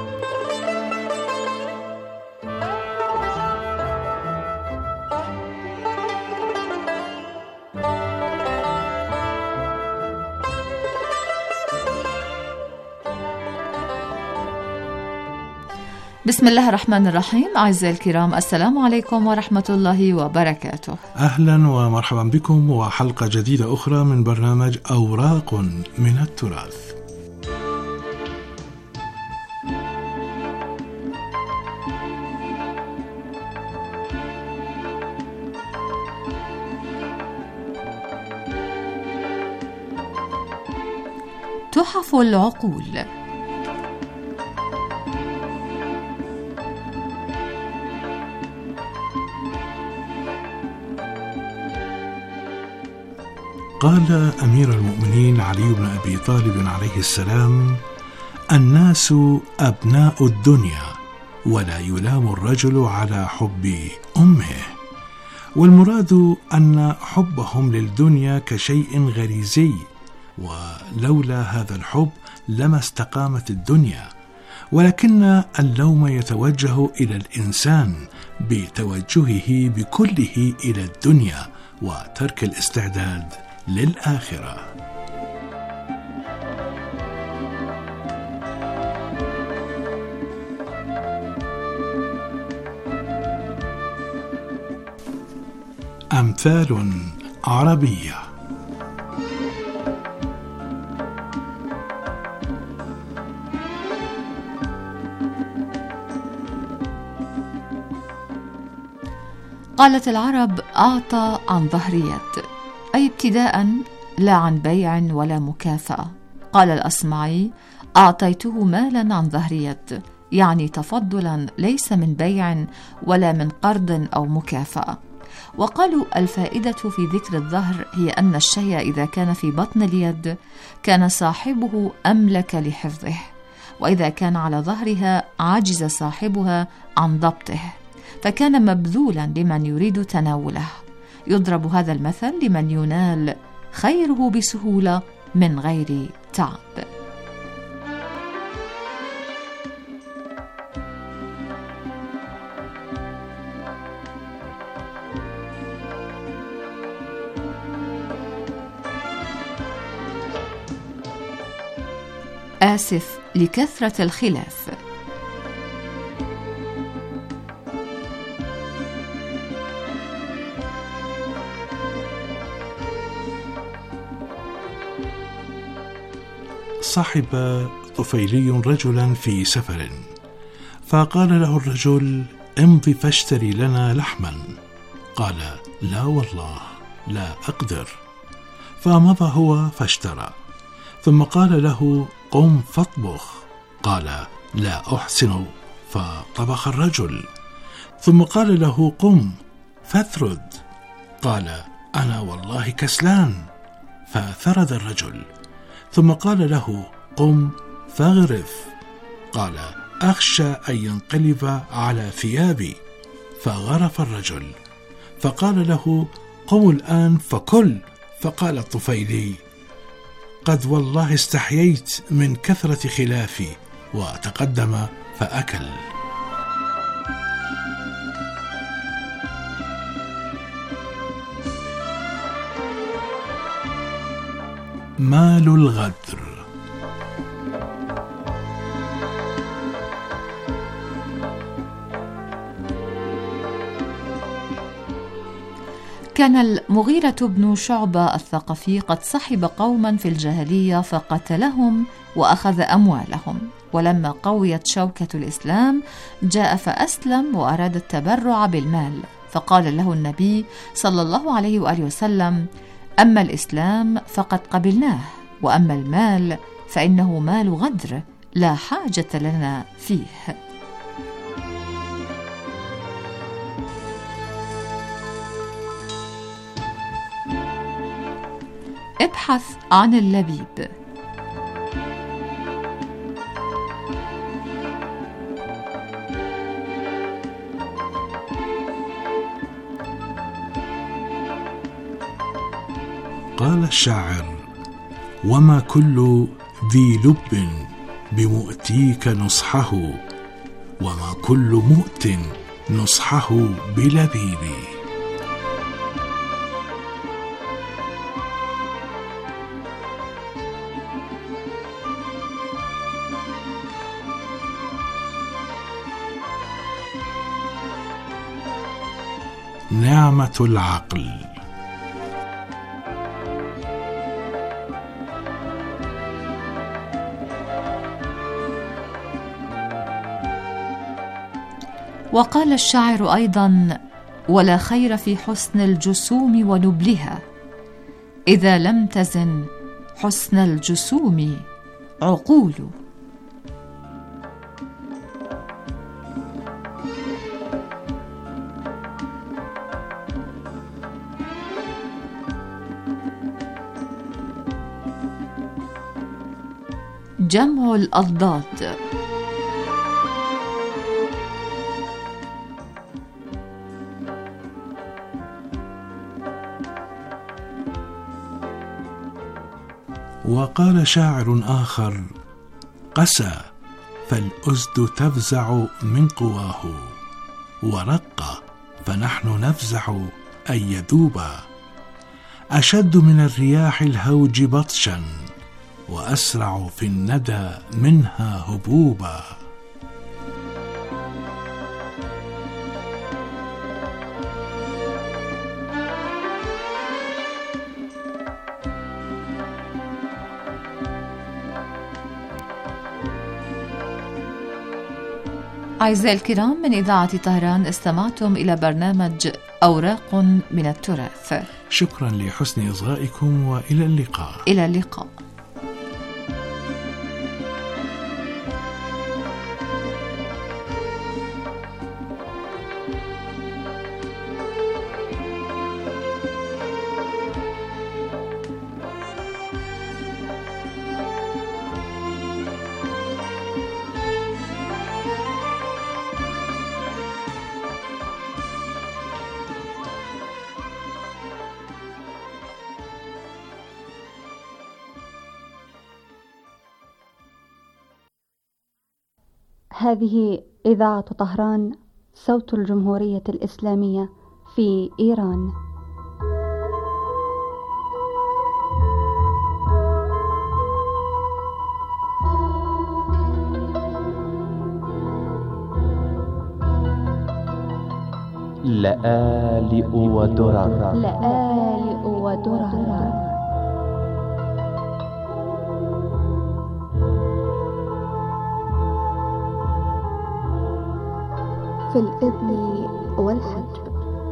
بسم الله الرحمن الرحيم. أعزائي الكرام، السلام عليكم ورحمة الله وبركاته. أهلا ومرحبا بكم وحلقة جديدة أخرى من برنامج أوراق من التراث. تحف العقول. قال أمير المؤمنين علي بن أبي طالب عليه السلام: الناس أبناء الدنيا ولا يلام الرجل على حب أمه. والمراد أن حبهم للدنيا كشيء غريزي، ولولا هذا الحب لما استقامت الدنيا، ولكن اللوم يتوجه إلى الإنسان بتوجهه بكله إلى الدنيا وترك الاستعداد للآخرة. أمثال عربية. قالت العرب: أعطى عن ظهر يد، أي ابتداء لا عن بيع ولا مكافأة. قال الأصمعي: أعطيته مالا عن ظهر يد، يعني تفضلا ليس من بيع ولا من قرض أو مكافأة. وقالوا: الفائدة في ذكر الظهر هي أن الشيء إذا كان في بطن اليد كان صاحبه أملك لحفظه، وإذا كان على ظهرها عجز صاحبها عن ضبطه، فكان مبذولا لمن يريد تناوله. يضرب هذا المثل لمن ينال خيره بسهولة من غير تعب. آسف لكثرة الخلاف. صحب طفيلي رجلا في سفر، فقال له الرجل: امضي فاشتري لنا لحما. قال: لا والله لا أقدر. فمضى هو فاشترى، ثم قال له: قم فاطبخ. قال: لا أحسن. فطبخ الرجل، ثم قال له: قم فاثرد. قال: أنا والله كسلان. فثرد الرجل، ثم قال له: قم فاغرف. قال: أخشى أن ينقلب على ثيابي. فغرف الرجل، فقال له: قم الآن فكل. فقال الطفيلي: قد والله استحييت من كثرة خلافي، وتقدم فأكل. مال الغدر. كان المغيرة بن شعبة الثقفي قد صحب قوما في الجاهلية فقتلهم وأخذ أموالهم، ولما قويت شوكة الإسلام جاء فأسلم وأراد التبرع بالمال، فقال له النبي صلى الله عليه وآله وسلم: أما الإسلام فقد قبلناه، وأما المال فإنه مال غدر لا حاجة لنا فيه. ابحث عن اللبيب. قال الشاعر: وما كل ذي لب بمؤتيك نصحه، وما كل مؤت نصحه بلبيبي. نعمة العقل. وقال الشاعر أيضا: ولا خير في حسن الجسوم ونبلها، إذا لم تزن حسن الجسوم عقول. جمع الأضداد. وقال شاعر آخر: قسى فالأسد تفزع من قواه، ورق فنحن نفزع أن يذوبا، أشد من الرياح الهوج بطشا، وأسرع في الندى منها هبوبا. أعزائي الكرام، من إذاعة طهران استمعتم إلى برنامج أوراق من التراث. شكرا لحسن إصغائكم، وإلى اللقاء. إلى اللقاء. هذه إذاعة طهران، صوت الجمهورية الإسلامية في إيران. لآلئ ودرر. لآلئ ودرر. في الإذن والحجب.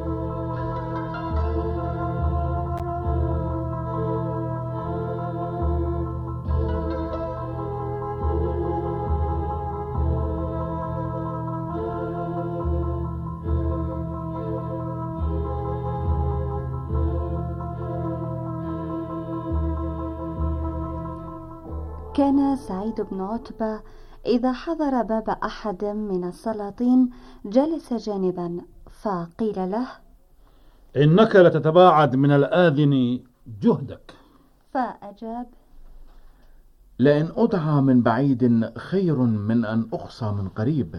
كان سعيد بن عتبة إذا حضر باب أحد من السلاطين جلس جانبا، فقيل له: إنك لتتباعد من الآذن جهدك. فأجاب: لأن أدعى من بعيد خير من أن أقصى من قريب.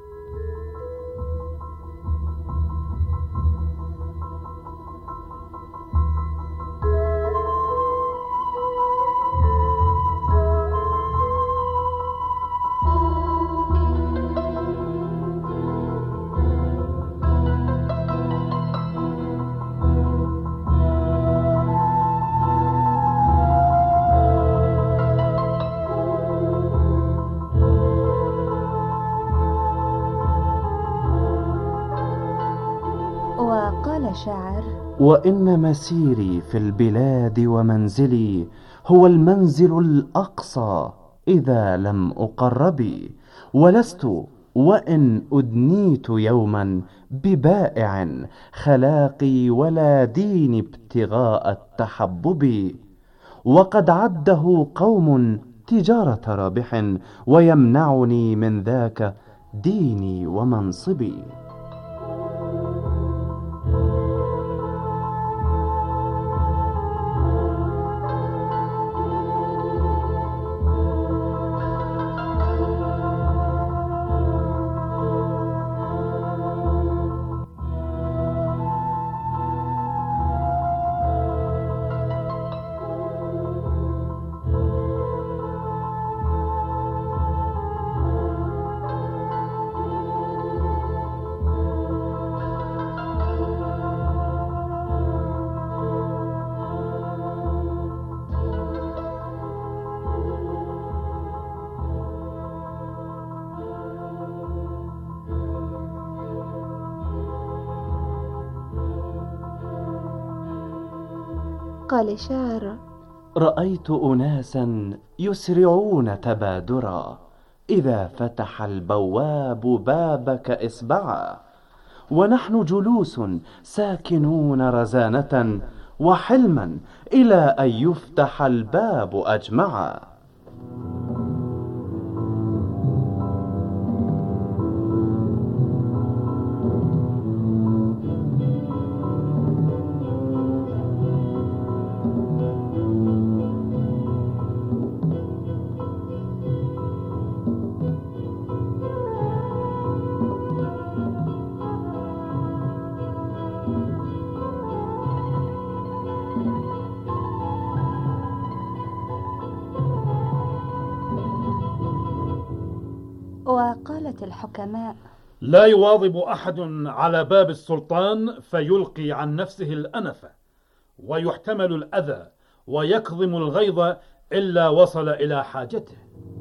وقال شاعر: وإن مسيري في البلاد ومنزلي هو المنزل الأقصى إذا لم أقربي، ولست وإن أدنيت يوما ببائع خلاقي ولا دين ابتغاء التحبب، وقد عده قوم تجارة رابح ويمنعني من ذاك ديني ومنصبي. قال الشاعر: رأيت أناسا يسرعون تبادرا، إذا فتح البواب بابك إصبعا، ونحن جلوس ساكنون رزانة وحلما إلى أن يفتح الباب أجمعا. وقالت الحكماء: لا يواظب أحد على باب السلطان فيلقي عن نفسه الأنفة، ويحتمل الأذى ويكظم الغيظ إلا وصل إلى حاجته.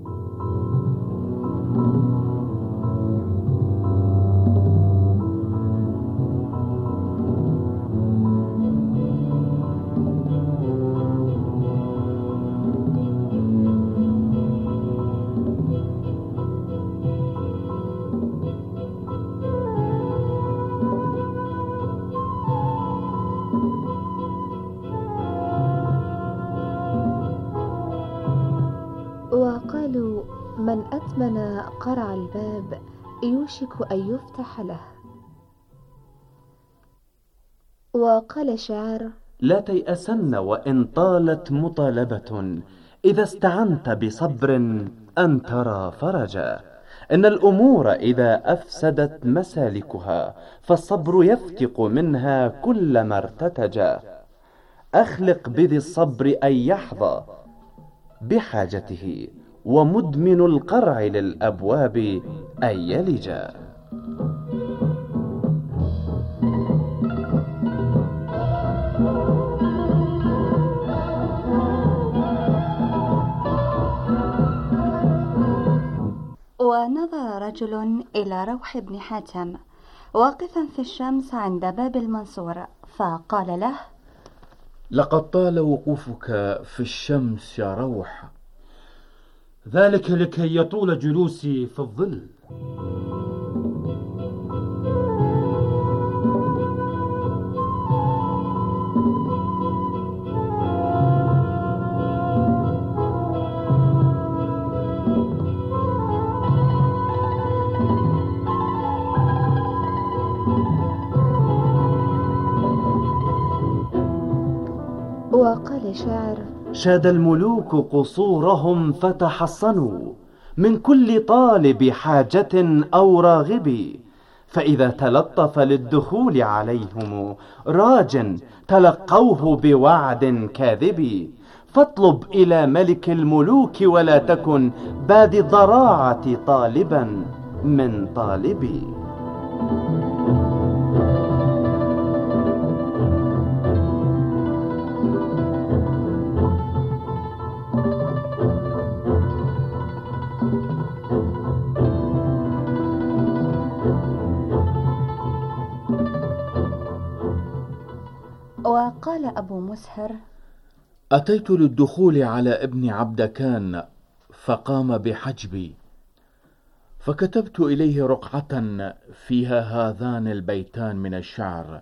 وقالوا: من أتمن قرع الباب يوشك أن يفتح له. وقال الشاعر: لا تيأسن وإن طالت مطالبة، إذا استعنت بصبر أن ترى فرجا، إن الأمور إذا أفسدت مسالكها فالصبر يفتق منها كلما ارتتجا، أخلق بذي الصبر أن يحظى بحاجته، ومدمن القرع للأبواب أن يلجا. ونظر رجل إلى روح بن حاتم واقفا في الشمس عند باب المنصور، فقال له: لقد طال وقوفك في الشمس يا روح، ذلك لكي يطول جلوسي في الظل. وقال شاعر: شاد الملوك قصورهم فتحصنوا من كل طالب حاجة أو راغب، فإذا تلطف للدخول عليهم راج تلقوه بوعد كاذب. فاطلب إلى ملك الملوك ولا تكن بادي الضراعة طالبا من طالبي. وقال أبو مسهر: أتيت للدخول على ابن عبدكان فقام بحجبي، فكتبت إليه رقعة فيها هذان البيتان من الشعر: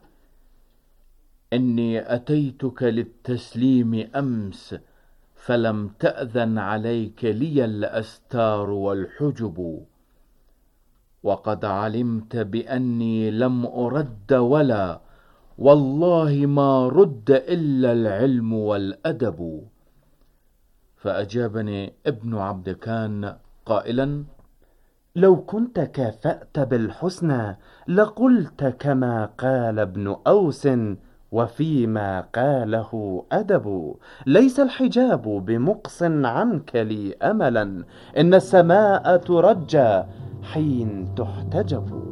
إني أتيتك للتسليم أمس فلم تأذن عليك لي الأستار والحجب، وقد علمت بأني لم أرد ولا والله ما رد إلا العلم والأدب. فأجابني ابن عبدكان قائلا: لو كنت كافأت بالحسنى لقلت كما قال ابن أوس وفيما قاله أدب. ليس الحجاب بمقص عنك لي أملا، إن السماء ترجى حين تحتجب.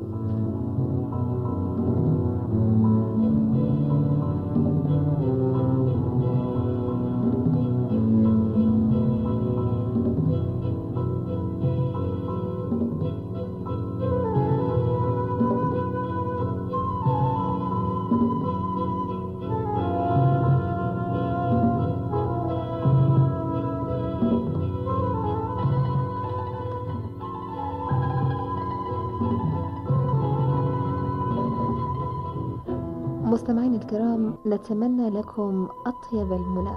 مستمعين الكرام، نتمنى لكم أطيب المنى.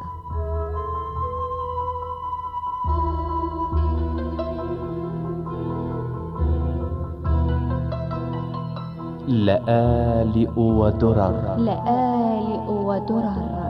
لآلئ ودرر لآلئ ودرر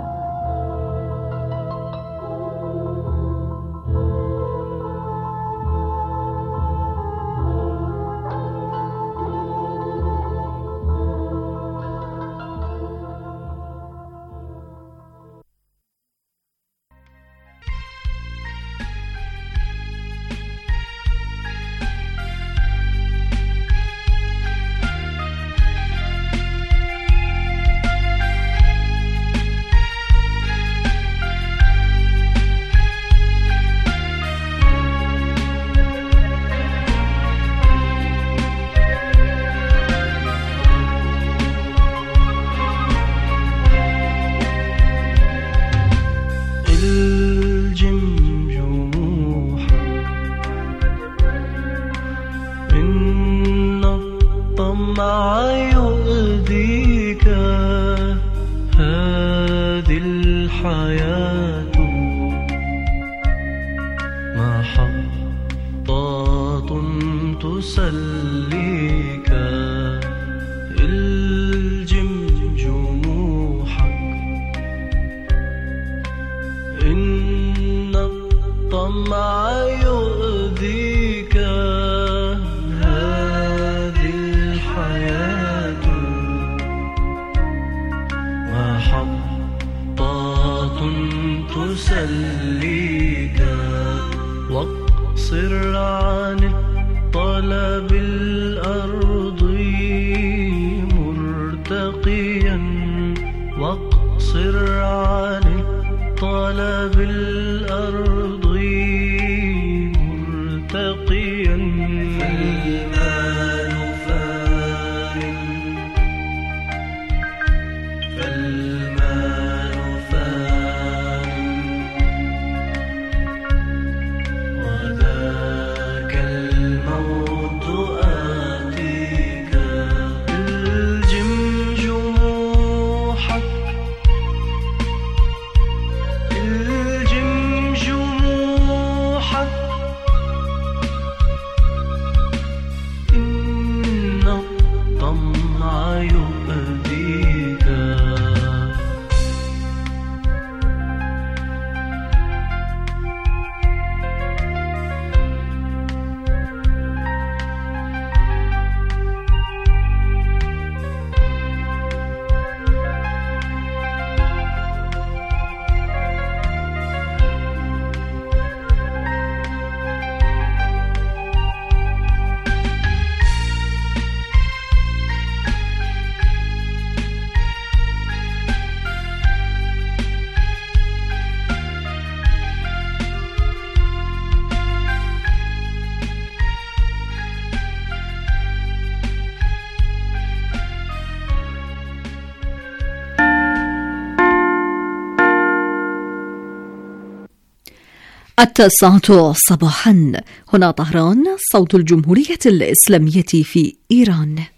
إن الطمع يؤذيك التاسعة صباحا، هنا طهران، صوت الجمهورية الإسلامية في إيران.